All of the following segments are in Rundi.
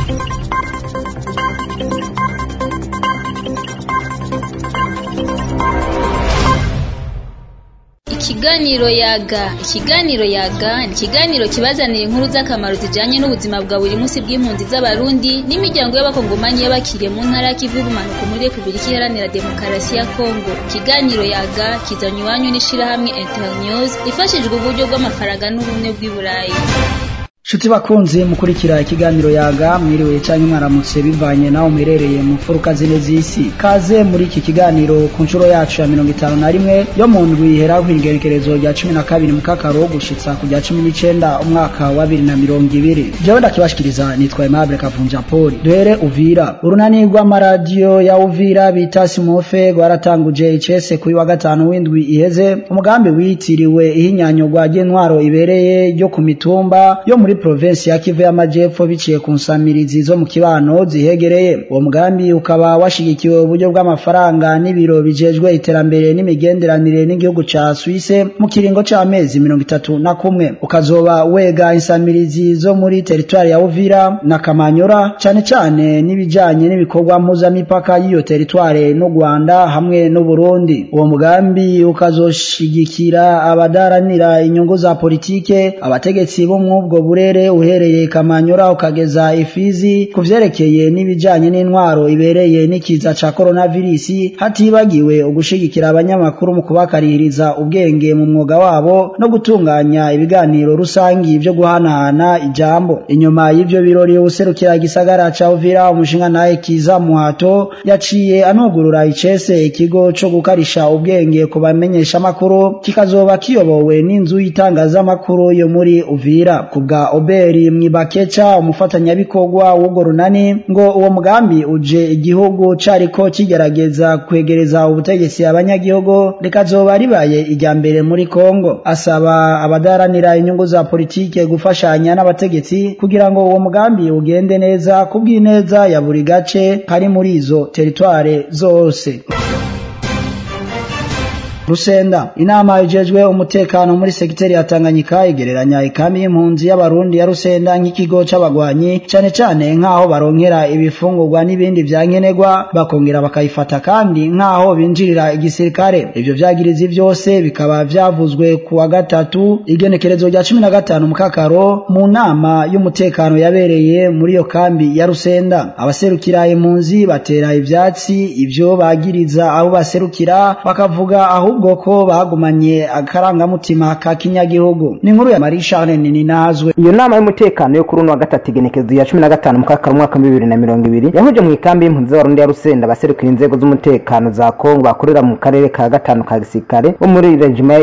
Ikiganiro yaga ni ikiganiro kibazanira inkuru z'akamaro zijanye n'ubuzima bwa buri munsi bw'impunzi z'abarundi n'imiryango y'abakongomani y'abakiriye mu ntara y'Kivu y'ubumanuko muri Republika Iharanira Demokarasi ya Kongo. Ikiganiro yaga kizanywe iwanyu n'ishirahamwe Internews ifashijwe uburyo bw'amafaranga n'ubumwe bw'i Burayi. Shuti bakunzi mukurikira ikiganiro yaga mwiriwe canke mwaramutse bivanye naho muherereye mu furuka zine z'isi. Kaze muri iki kiganiro ku ncuro yacu ya 51 yo mu ndwi ihera kw'igerekerezo rya 12 mu kakaro gushitsa ku rya 19 umwaka wa 2020. Jewe ndakibashikiriza nitwa Aimable Kavunja Paul. Duhere Uvira. Urunani rw'amaradiyo ya Uvira bita Simofe rwaratanguje icese kuri wa gatanu w'indwi iheze umugambi witiriwe ihinyanyurwa ry'intwaro ibereye ryo ku mitumba yo muri provinsi ya Kivu y'Amajepfo biciye ku nsamirizi zo mu kibano zihegereye. Uwo mugambi ukaba washigikiwe uburyo bw'amafaranga n'ibiro bijejwe iterambere n'imigenderanire n'igihugu ca Suisse mu kiringo c'amezi 31 ukazoba wega insamirizi zo muri territoire ya Uvira na Kamanyora cane n'ibijanye n'ibikorwa mpuzamipaka y'iyo territoire no Rwanda hamwe no Burundi. Uwo mugambi ukazoshigikira abadaranira inyungu za politike abategetsi bo mw'ubwo burere uhereye Kamanyora ukageza Ifizi kuvyerekeye n'ibijanye n'intwaro ibereye n'ikiza ca coronavirus hatibagiwe ugushigikira abanyamakuru mu kubakaririza ubwenge mu mwuga wabo no gutunganya ibiganiro rusangi byo guhanahana ijambo. Inyuma y'ivyo birori userukira igisagara ca Uvira umushinga naye Kiza Muhato yaciye anugurura icese ikigo co gukarisha ubwenge ku bamenyesha makuru kikazoba kiyobowe n'inzu y'itangazamakuru yo muri Uvira. Kubwa Oberi Mwibakecha umufatanyabikorwa w'ugo runani ngo uwo mugambi uje igihugu cariko kigerageza kwegereza ubutegetsi abanyagihugu rikazoba ribaye ijya mbere muri Kongo. Asaba abadaranira inyungu za politike gufashanya n'abategetsi kugira ngo uwo mugambi ugende neza kubw'ineza ya buri gace kari muri izo territoire zose. Rusenda. Inama ijejwe umutekano muri sekiteri ya Tanganyika igereranya ikambi y'impunzi y'abarundi ya Rusenda nk'ikigo c'abagwanyi cane nkaho baronkera ibifungurwa n'ibindi vyankenerwa bakongera bakayifata kandi nkaho binjirira igisirikare. Ivyo vyagirizi vyose bikaba vyavuzwe ku wa gatatu igenekerezo rya 15 mu kakaro mu nama y'umutekano yabereye muri yo kambi ya Rusenda. Abaserukira impunzi batera ivyatsi ivyo bagiriza abo baserukira bakavuga aho ubwo ko bagumanye akarangamutima ka kinyagihugu. Ni inkuru ya Marie Charles Ninazwe. Iyo nama y'umutekano yo kuri wa gatatu igenekerezo ya 15 mu kakaro mwaka 2020 yahuje mu ikambi y'impunzi z'abarundi ya Rusenda abaserukira inzego z'umutekano za Kongo bakorera mu karere ka gatanu ka gisirikare bo muri regiment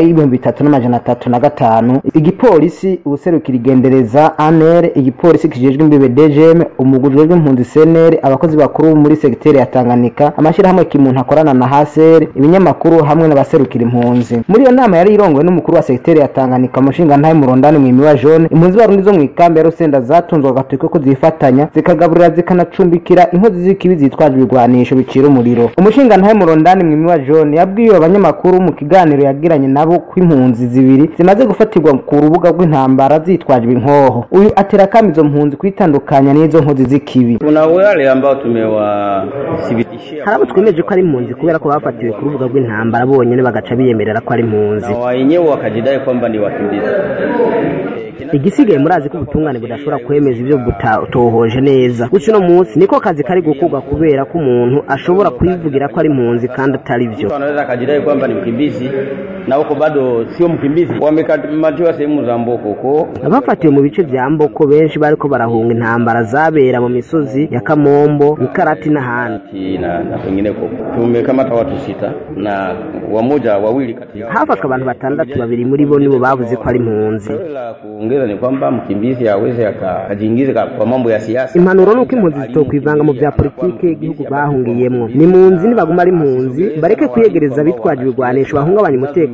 y'3305 igipolisi ubuserukira igendereza ANR igipolisi kijejwe imbibe DGM umugujwe w'impunzi CNR abakozi bakuru muri sekiteri ya Tanganyika amashirahamwe kimuntu akorana na HCR ibinyamakuru hamwe n'abaserukira impunzi. Muri iyo nama yari irongowe n'umukuru wa sekiteri ya Tanganyika umushinga ntaye Murondani Mwimiwa John. Impunzi barundi zo mu ikambi ya Rusenda zatunzwe agatoke ko zifatanya zikagaburira zikanacumbikira inkozi z'ikibi zitwaje ibigwanisho bicira umuriro. Umushinga ntaye Murondani Mwimiwa John yabwiye abanyamakuru mu kiganiro yagiranye nabo kw'impunzi zibiri zimaze gufatirwa ku rubuga rw'intambara zitwaje inkoho. Uyu atera kamizo mpunzi kwitandukanya n'izo nkozi z'ikibi. Kuna wale ambao tumewathibitishia harabo twemeje ko ari impunzi kubera ko bafatiwe ku rubuga rw'intambara bonyene bagaca biyemerera ko ari impunzi na wenyewe wakajidai kwamba ni wakimbizi. Igisigaye murazi ko ubutungane budashobora kwemeza ivyo butohoje neza. Guca no munsi niko kazi kari gukorwa kubera ko umuntu ashobora kwivugira ko ari impunzi kandi atari byo. Anaweza akajidai kwamba ni mkimbizi na huko bado sio mkimbizi. Wamekamatiwa sehemu za Mboko ko abafatiwe mu bice vya Mboko benshi bariko barahunga intambara zabera mu misozi ya Kamombo, Ikarati n'ahandi na pengineko. Tumekamata watu 6 na wawili kati yao hafa abantu 6 babiri muri bo nibo bavuze ko ari impunzi. Kuongeza ni kwamba mkimbizi aweze akajiingiza kwa mambo ya siasa. Impanuro nuko impunzi zitokwivanga mu vya politike igihugu bahungiyemwo. Ni impunzi nibaguma ari impunzi bareke kwiyegereza bitwaje ibigwanisho bahungabanya umutekano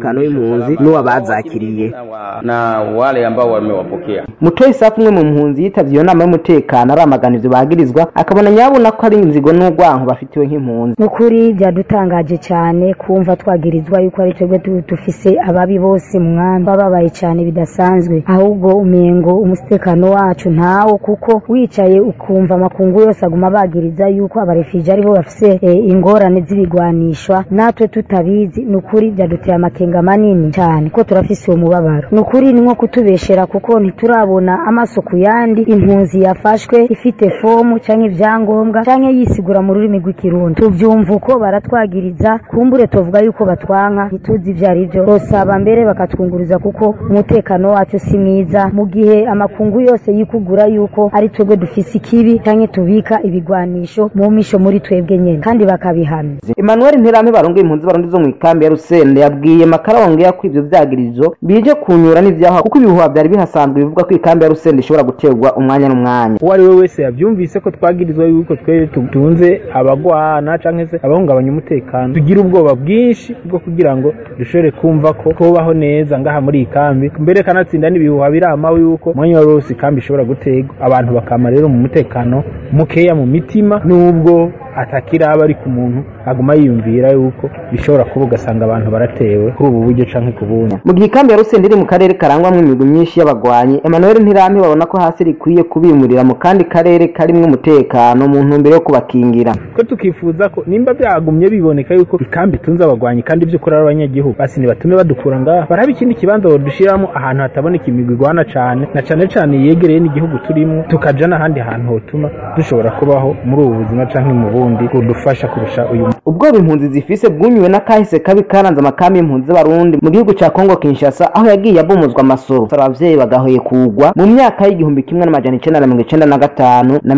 umutekano w'impunzi n'uwabazakiriye na wale ambao wamewapokea. Mutoyi Safu umwe mu mpunzi yitavye iyo nama y'umutekano aramagana ivyo bagirizwa akabona nyabona ko ari inzigo n'urwanko bafitiwe nk'impunzi. Nukuri byadutangaje cyane kumva twagirizwa yuko ari twebwe dufise ababi bose mu mwamba babaye cyane bidasanzwe, ahubwo umengo umutekano wacu ntawo, kuko wicaye ukumva makungu yose aguma bagiriza yuko abarefije ari bo bafise ingorane z'ibigwanishwa natwe tutabizi. Nukuri byaduteye amakenga manini cyane ko turafise umubabaro. Nukuri ni nko kutubeshera kuko ntiturabona amaso ku yandi impunzi yafashwe ifite fomu canke ivyangombwa canke yisigura mu rurimi rw'ikirundi. Tuvyumva uko baratwagiriza, kumbure tuvuga yuko batwanka ntituzi ivyo ari byo. Rosaba mbere bakatwunguriza kuko umutekano wacu si mwiza mu gihe amakungu yose yikugura yuko ari twebwe dufise ikibi canke tubika ibigwanisho mu misho muri twebwe nyene kandi bakabihamya. Emmanuel Nterame barongoye impunzi barundi zo mu ikambi ya Rusende yabwiye Makaronge ya kwivyo vyagirizo bije kunyura n'ivyaho kuko ibihuha byari bihasanzwe bivuga ko ikambi ya Rusende ishobora gutegwa umwanya n'umwanya. Uwari we wese yavyumvise ko twagirizwa yuko twe tutunze abagwana canke se abahungabanya umutekano, tugira ubwoba bwinshi bwo kugira ngo dushobore kumva ko kubaho neza ngaha muri ikambi, mbere kanatsinda n'ibihuha birama yuko mwanya wose ikambi ishobora gutegwa. Abantu bakama rero mu mutekano mukeya mu mitima, nubwo atakira aba ari ku muntu aguma yiyumvira yuko bishobora kuba ugasanga abantu baratewe kuri ubu buryo canke kubunya. Mu gihe ikambi ya Rusende iri mu karere karangwamwe imigwi myinshi y'abagwanyi, Emmanuel Ntirame babona ko hasi rikwiye kubimurira mu kandi karere karimwe umutekano mu ntumbero yo kubakingira. Ko tukifuza ko nimba byagumye biboneka yuko ikambi tunza abagwanyi kandi by'ukuri ari abanyagihugu, basi nibatume badukura ngaha baraba ikindi kibanza bodushiramo ahantu hataboneka imigwi igwana cane na cane yegereye n'igihugu turimo, tukaja n'ahandi hantu hotuma dushobora kubaho muri ubu buzima canke mu bundi kudufasha kurusha uyu. Ubwo impunzi zifise bwunyuwe n'akahise kabi karanze amakambi y'impunzi z'abarundi mu gihugu ca Kongo Kinshasa, aho yagiye abomozwa amasoro abavyeyi bagahoye kugwa mu myaka y'igihumbi kimwe n'amajana 1995 na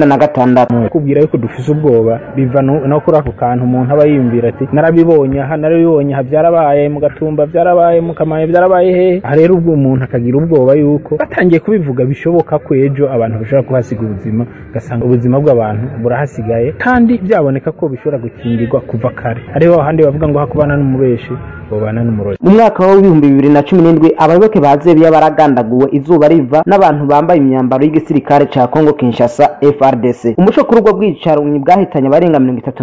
1996. Kubwira yuko dufise ubwoba biva no kuri ako kantu umuntu aba yiyumvira ati narabibonye aha narabibonye aha, byarabaye mu Gatumba, byarabaye mu Kamaye, byarabaye he. Aha rero ubwo umuntu akagira ubwoba yuko batangiye kubivuga bishoboka ko ejo abantu bashobora kuhasiga ubuzima, gasanga ubuzima bw'abantu burahasigaye kandi byaboneka ko bishobora gukingirwa kuva kare. Hariho ahandi bavuga ngo hakubana n'umubeshi bobana n'umurozi. Mu mwaka wa 2017 abayoboke ba Zebiya baragandaguwe izuba riva n'abantu bambaye imyambaro y'igisirikare ca Kongo Kinshasa FRDC. Umuco kuri ubwo bwicarunyi bwahitanye abarenga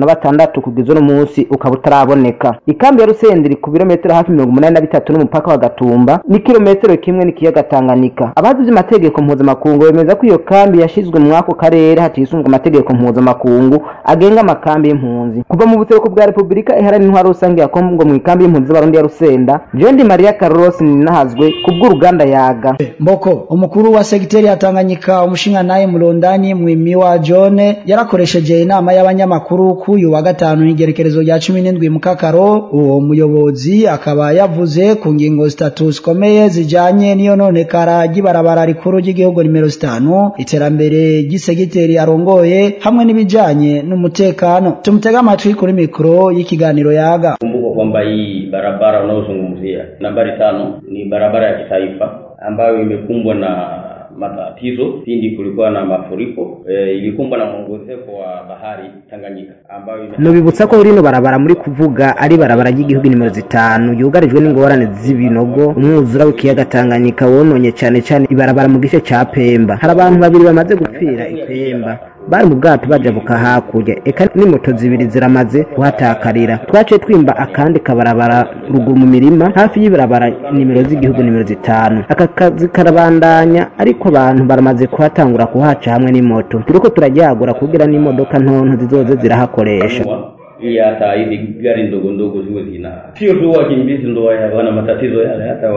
36 kugeza no munsi ukaba utaraboneka. Ikambi ya Rusende iri ku birometero hafi 83 n'umupaka wa Gatumba ni kilometero kimwe n'ikiyaga Tanganyika. Abazize amategeko mpuzamakungu bemeza ko iyo kambi yashizwe mu mwako karere hatisunzwe amategeko mpuzamakungu agenga amakambi y'impunzi. Kuva mu buseruko bwa Republika Iharanira Intwaro Rusange ya Kongo mu ikambi y'impunzi z'abarundi ya Rusenda, Jean Maria Carlos ninahazwe kubw'uruganda Yaga. Mboko umukuru wa segiteri ya Tanganyika umushinga naye Mulondani Mwimi wa John yarakoresheje inama y'abanyamakuru kuyu wa gatanu n'igerekerezo rya 17 mu Kakaro. Uwo muyobozi akaba yavuze ku ngingo zitatu zikomeye zijanye niyo nonekara ry'ibarabara rikuru ry'igihugu nimero 5, iterambere ry'isegiteri arongoye hamwe n'ibijanye n'umutekano. Tumutega amatwi kuri mikro y'ikiganiro Yaga. Kumbuka kwamba hii barabara unaozungumzia nambari 5 ni barabara ya kitaifa ambayo imekumbwa na matatizo pindi kulikuwa na mafuriko, ilikumbwa na mwongezeko wa bahari Tanganyika ambayo nobibutsa ko rino barabara muri kuvuga ari barabara ry'igihugu nimero 5 yugarijwe n'ingorane z'ibinogo, umwuzura w'ikiyaga Tanganyika wononye cyane ibarabara mu gice ca Pemba. Hari abantu babiri bamaze gupfira ipemba bari mu bwato bajabuka hakurya, eka n'imoto zibiri ziramaze kuhatakarira. Twaciye twimba akandi kabarabara ruguru mu mirima hafi y'ibarabara nimero z'igihugu nimero 5. Aka kazi karabandanya ariko abantu baramaze kuhatangura kuhaca hamwe n'imoto. Turiko turajyagura kugira n'imodoka ntonto zizoze zirahakoresha. Ili hata hizi gari ndogo ziwe zina sio tu wakimbizi ndo wana matatizo yale, hata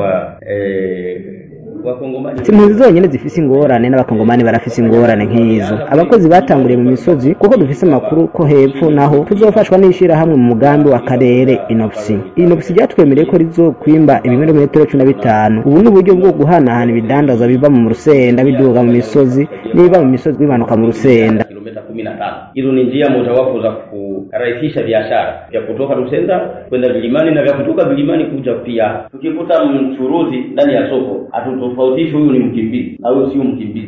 impunzi zonyene zifise ingorane n'abakongomani barafise ingorane nk'izo. Abakozi batanguriye mu misozi kuko dufise amakuru ko hepfo naho tuzofashwa n'ishira hamwe mu mugambi wa karere Inopsi ryatwemereye ko rizokwimba ibirometero 15. Ubu n'uburyo bwo guhanahana ibidandaza biva mu Rusenda biduga mu misozi niba mu misozi bimanuka mu Rusenda. Kilomita 15. Hizo ni njia mojawapo za kurahisisha biashara ya kutoka Rusenda kwenda vilimani na vya kutoka vilimani kuja pia. Tukikuta mchuruzi ndani ya soko atutofautishi huyu ni mkimbizi au sio mkimbizi.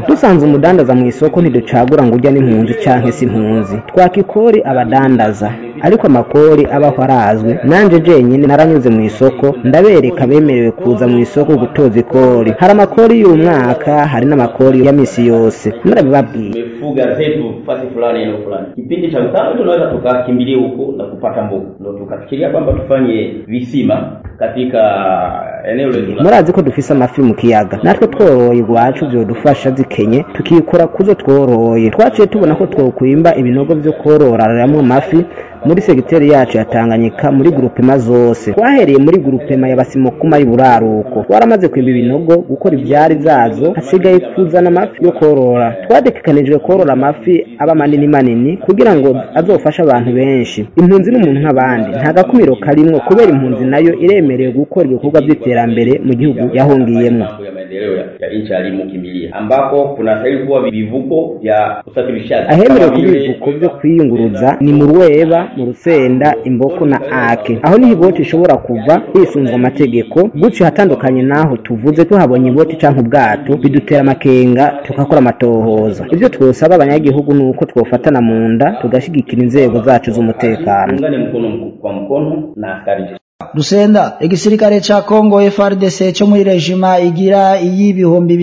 Dusanze umudandaza mu isoko ntiducagura ngo ujya n'impunzi canke si impunzi. Twakikori abadandaza ariko amakori abaho arazwi. Nanje jenyine naranyuze mu isoko ndabereka bemerewe kuza mu isoko gutoza ikori. Hari amakori y'umwaka, hari n'amakori ya misi yose. Narabibabwiye. Tumefuga zetu fasi fulani eneo fulani. Kipindi cha utano tunaweza tukakimbilia huko na kupata mboga. Ndio tukafikiria kwamba tufanye visima katika eneo letu. Murazi ko dufise amafi mu kiyaga. Natwe tworoye iwacu byo dufasha zikenye tukikora kuzo tworoye. Twaciye tubona ko twokwimba ibinogo byo kororaramo amafi muri segiteri yacu ya Tanganyika muri groupema zose. Twahereye muri groupema y'abasimokuma y'iburaruko. Waramaze kwimba ibinogo gukora ivyari zazo, hasigaye kuzana amafi yo korora. Twadekekanijwe korora amafi aba manini manini kugira ngo azofasha abantu benshi. Impunzi n'umuntu nk'abandi nta gakumiro karimwo kubera impunzi nayo iremerewe gukora ibikorwa by'iterambere mu gihugu yahongiyemo. Ya maendeleo ya nchi alimukimbilia ambako kuna sahili kuwa vivuko vya usafirishaji. Ahemerewe kubivuko byo kwiyunguruza ni mu Rweba, mu Rusenda, Imboko na Ake. Aho ni iboti ishobora kuva hisunzwe amategeko, gutyo hatandukanye naho tuvuze tuhabonye iboti canke ubwato bidutera amakenga tukakora amatohoza. Ivyo twosaba abanyagihugu nuko twofatana mu nda tugashigikira inzego zacu z'umutekano. Ungane mkono kwa mkono na askari. Rusenda, igisirikare ca Kongo FARDC cyo muri regima igira y'ibihumbi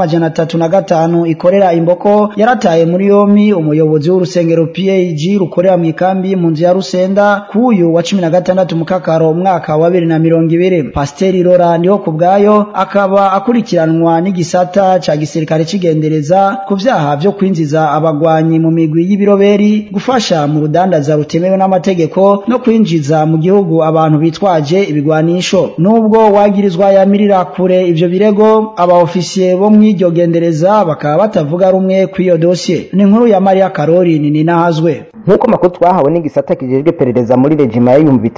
3,305 ikorera Imboko yarataye muri yomi umuyobozi w'urusengero PAG rukorera mu ikambi mu nzi ya Rusenda kuyu wa 16 mukakaro umwaka wa 2020. Pasiteri Rora niho kubgayo akaba akurikiranwa n'igisata ca gisirikare cigendereza ku vyaha byo kwinjiza abagwanyi mu migwi y'ibiroberi, gufasha mu rudandaza rutemewe n'amategeko no kwinjiza mu gihugu abantu bitwaje ibigwanisho. Nubwo wagirizwa yamirira kure ivyo birego, abaofisiye bo mw'iryo gendereza bakaba batavuga rumwe kw'iyo dossier. Ni inkuru ya Maria Karori Ninahazwe. Nkuko makuru twahawe n'igisata kijejwe perereza muri regima y'ibihumbi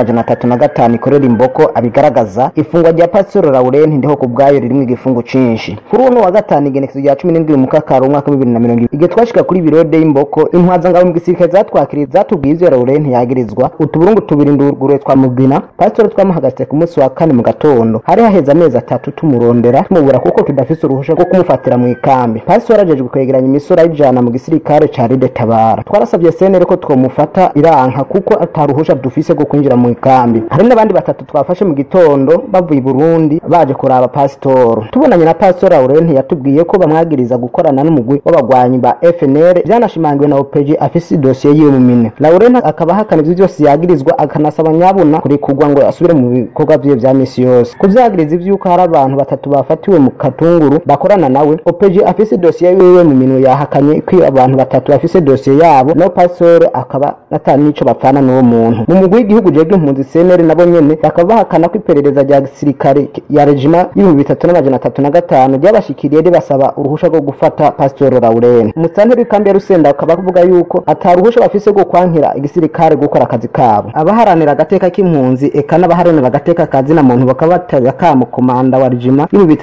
3,305 ikorera Imboko abigaragaza, ifungwa rya Pastor Laurent ndiho kubgayo ririmo igifungo cinshi. Kuri uno wa gatanu igenekezo rya 17 mukakaro umwaka wa 2020 igihe twashika kuri birode y'Imboko, intwaza ngabo mu gisirikare zatwakiriye zatubwiye Laurent yagirizwa utuburungu tubiri ndurugure twa mugina. Pastor twamuhagaritse ku munsi wa 4 mu gatondo, hari haheze amezi 3 tumurondera tumubura kuko tudafise uruhusha rwo kumufatira mu ikambi. Pastor arajejwe kwegeranya imisora y'ijana mu gisirikare ca Ride Tabara. Twarasabye senere ko twomufata iranka kuko ataruhusha dufise rwo kwinjira mu ikambi. Hari n'abandi batatu twafashe mu gitondo bavuye Burundi baje kuraba Pastor. Tubonanye na Pastor Laurent yatubwiye ko bamwagiriza gukorana n'umugwi w'abagwanyi ba FNL, byanashimangiwe na OPG afise dossier yiwe mu mine. Laurent akaba hakana ivyo byose yagirizwa, akanasaba nyabuna kuri kugwa ngo asubire mu bikorwa bye bya misi yose. Kuvyagiriza ivyuko hari abantu batatu bafatiwe mu Katunguru bakorana nawe, OPG afise dossier yiwe mu mino yahakanye ko abantu batatu bafise dossier yabo, no Pastor akaba natani nico bapfana n'uwo muntu. Mu mugwi w'igihugu jeje impunzi CNL nabo nyene bakaba bahakana ko iperereza rya gisirikare ya regima y'ibihumbi 3,305 ryabashikiriye basaba uruhusha rwo gufata Pastor Laurent. Umusantere w'ikambi ya Rusenda akaba kuvuga yuko ataruhusha bafise rwo kwankira igisirikare gukora akazi kabo. Abaharanira agateka k'impunzi eka n'abaharanira agateka kazi na muntu bakaba batari akamu komanda wa regima y'ibihumbi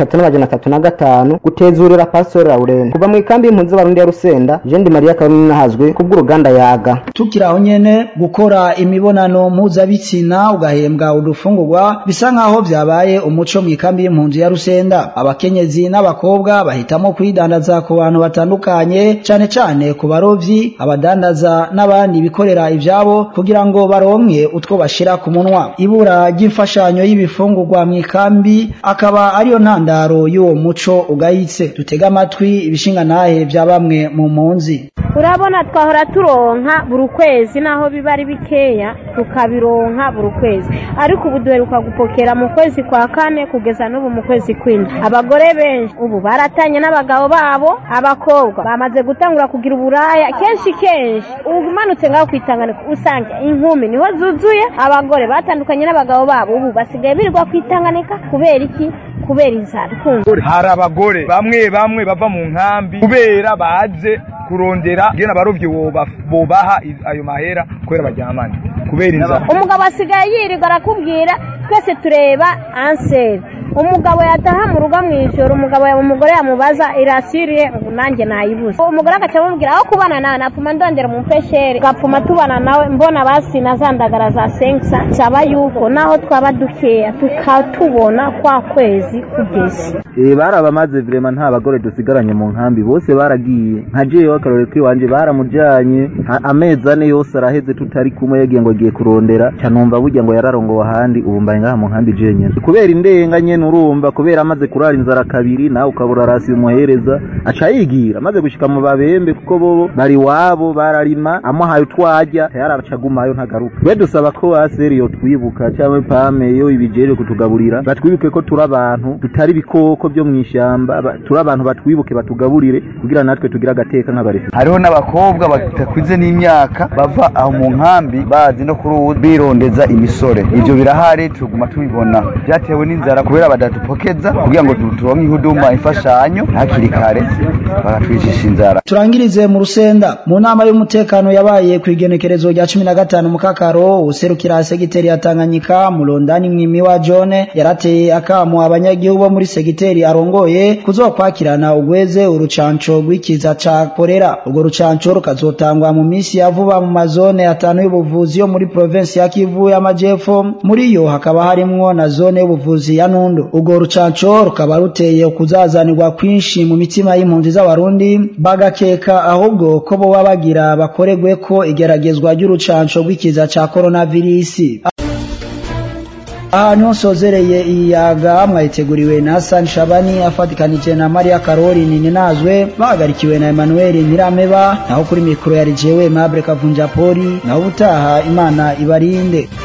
3,305 gutezurira Pastor Laurent. Kuva mu ikambi y'impunzi z'Abarundi ya Rusenda, Jendi Maria Karoli Ninahazwe kubw'uruganda Yaga. Tukiraho nyene gukora imibonano mpuzabitsina ugahembwa udufungurwa bisa nkaho vyabaye umuco mu ikambi y'impunzi ya Rusenda. Abakenyezi n'abakobwa bahitamo kwidandaza ku bantu batandukanye, cane cane ku barovyi, abadandaza n'abandi bikorera ivyabo kugira ngo baronke utwo bashira ku munwa. Ibura ry'imfashanyo y'ibifungurwa mu ikambi akaba ariyo ntandaro y'uwo muco ugayitse. Tutega amatwi ibishinga nahe vya bamwe mu mpunzi. Urabona twahora turonka buri kwezi naho biba ari bikeya tukabironka buri kwezi, ariko ubu duheruka gupokera mu kwezi kwa 4 kugeza n'ubu mu kwezi kw'indwi. Abagore benshi ubu baratanye n'abagabo babo, abakobwa bamaze gutangura kugira uburaya kenshi umanutse ngaho kwitangana usanga inkumi niho zuzuye. Abagore batandukanye n'abagabo babo ubu basigaye birirwa kwitanganika kubera iki? Kubera inzara. Hari abagore bamwe bava mu nkambi kubera baje kurondera ngena barovye bobaha ayo mahera kubera baryamana kubera inzara. Umugabo asigaye yirirwa arakubwira twese tureba anseri umugabo yataha mu rugo mw'ijoro umugore yamubaza irasiriye ngo nanjye nayibuze umugore agaca amubwira aho kubana nawe napfuma ndondera umupeshere gapfuma tubana nawe mbona basi nazandagara za senkisa cyaba yuko naho twaba dukeya tukatubona kwa kwezi kugeze barabamaze vrema nta bagore dusigaranye mu nkambi bose baragiye nka jewe akarore kwiwanje baramujanye amezi ane yose araheze tutari kumwe yagiye ngo agiye kurondera canumva burya ngo yararongowe ahandi ubu mbaye ngaha mu nkambi jenyene kubera indenga nyene urumva kubera amaze kurara inzara kabiri nawe ukabura rasi umuhereza aca yigira amaze gushika mu babembe kuko bo bari wabo bararima amuhaye utwajya yaracagumayo ntagaruka we dusaba ko aseri yo twibuka cyangwa pame yo ibijeje kutugaburira batwibuke ko turi abantu tutari bikoko byo mwishamba turi abantu batwibuke batugaburire kugira natwe tugira agateka nk'abarezi hariho n'abakobwa batakwize n'imyaka bava aho mu nkambi bazi no kuri birondeza imisore ivyo birahari tuguma tubibona byatewe n'inzara kubera badatupokeza kugira ngo turonke ihuduma ifashanyo hakiri kare bagatwicisha inzara. Turangirize mu Rusenda mu nama y'umutekano yabaye ku igenekerezo rya 15 mu Kakaro userukira segiteri ya Tanganyika Mulondani Mwimi wa Jone yarateye akamu abanyagihugu bo muri segiteri arongoye kuzokwakirana ugweze urucanco rw'ikiza ca korera. Urwo rucanco rukazotangwa mu misi ya vuba mu mazone atanu y'ubuvuzi yo muri province ya Kivu y'Amajepfo, muri yo hakaba harimwo na zone y'ubuvuzi ya Nundu. Urwo rucanco rukaba ruteye kuzazanirwa kwinshi mu mitima y'impunzi z'abarundi bagakeka ahubwo ko bo babagira bakoregwe ko igeragezwa ry'urucanco rw'ikiza ca coronavirus. Niho sozereye iyaga mwayiteguriwe na Hassan Shabani afatikanije na Maria Caroline Ninazwe bahagarikiwe na Emmanuel Nyirameba naho kuri mikro yari jewe Mabre Kavunja Poli naho utaha Imana ibarinde.